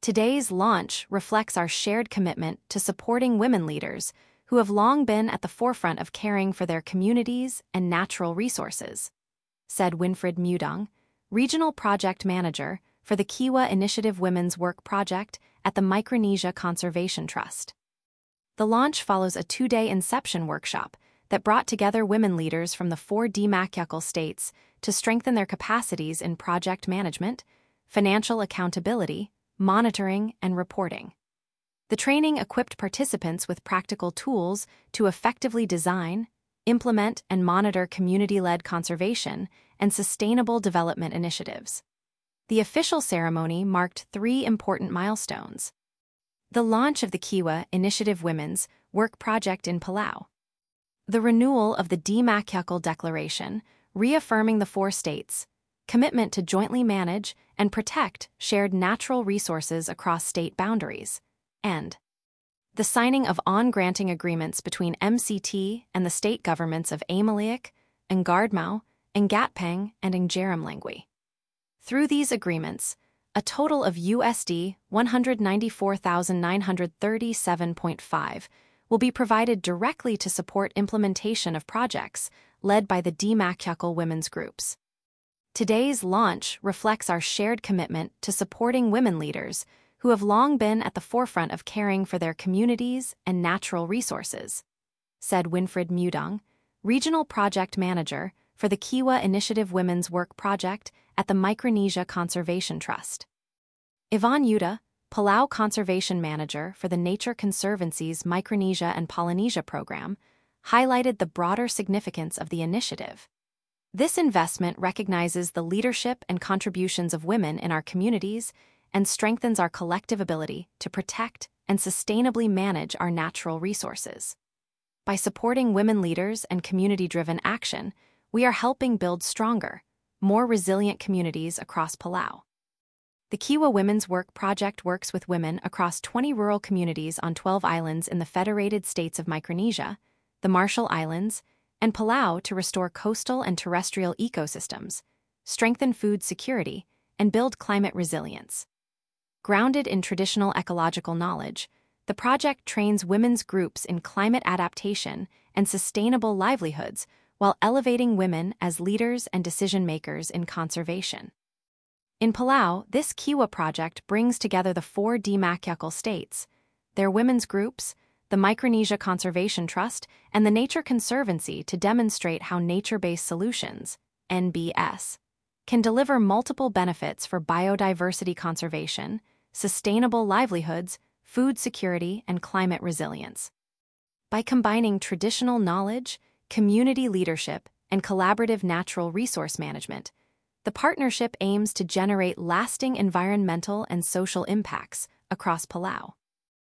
Today's launch reflects our shared commitment to supporting women leaders who have long been at the forefront of caring for their communities and natural resources, said Winfred Mudong, Regional Project Manager for the Kiwa Initiative Women's Work Project at the Micronesia Conservation Trust. The launch follows a 2-day inception workshop that brought together women leaders from the 4 DMACYUCL states to strengthen their capacities in project management, financial accountability, monitoring, and reporting. The training equipped participants with practical tools to effectively design, implement, and monitor community-led conservation and sustainable development initiatives. The official ceremony marked 3 important milestones: the launch of the Kiwa Initiative Women's Work Project in Palau, the renewal of the DMACYUCL Declaration, reaffirming the 4 states' commitment to jointly manage and protect shared natural resources across state boundaries, and the signing of on-granting agreements between MCT and the state governments of Aimalaic, Ngardmau, Ngatpeng, and Ngjerimlengwi. Through these agreements, a total of USD 194,937.5 will be provided directly to support implementation of projects led by the DMACYUCL women's groups. Today's launch reflects our shared commitment to supporting women leaders who have long been at the forefront of caring for their communities and natural resources, said Winfred Mudong, Regional Project Manager for the Kiwa Initiative Women's Work Project at the Micronesia Conservation Trust. Yvonne Yuta, Palau Conservation Manager for the Nature Conservancy's Micronesia and Polynesia program, highlighted the broader significance of the initiative. This investment recognizes the leadership and contributions of women in our communities and strengthens our collective ability to protect and sustainably manage our natural resources. By supporting women leaders and community-driven action, we are helping build stronger, more resilient communities across Palau. The Kiwa Women's Work Project works with women across 20 rural communities on 12 islands in the Federated States of Micronesia, the Marshall Islands, and Palau to restore coastal and terrestrial ecosystems, strengthen food security, and build climate resilience. Grounded in traditional ecological knowledge, the project trains women's groups in climate adaptation and sustainable livelihoods while elevating women as leaders and decision-makers in conservation. In Palau, this Kiwa project brings together the 4 DMACYUCL states, their women's groups, the Micronesia Conservation Trust, and the Nature Conservancy to demonstrate how nature-based solutions, NBS, can deliver multiple benefits for biodiversity conservation, sustainable livelihoods, food security, and climate resilience. By combining traditional knowledge, community leadership, and collaborative natural resource management, the partnership aims to generate lasting environmental and social impacts across Palau.